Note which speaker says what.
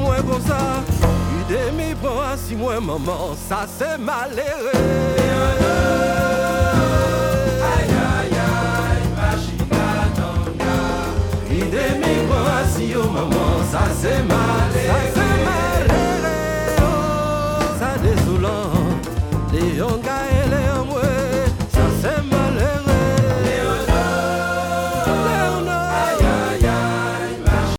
Speaker 1: moi comme ça. Demi bon si moi maman, ça c'est malheureux. Aïe aïe aïe, machine à ton gars. Demi bon si yo maman, ça c'est malheureux.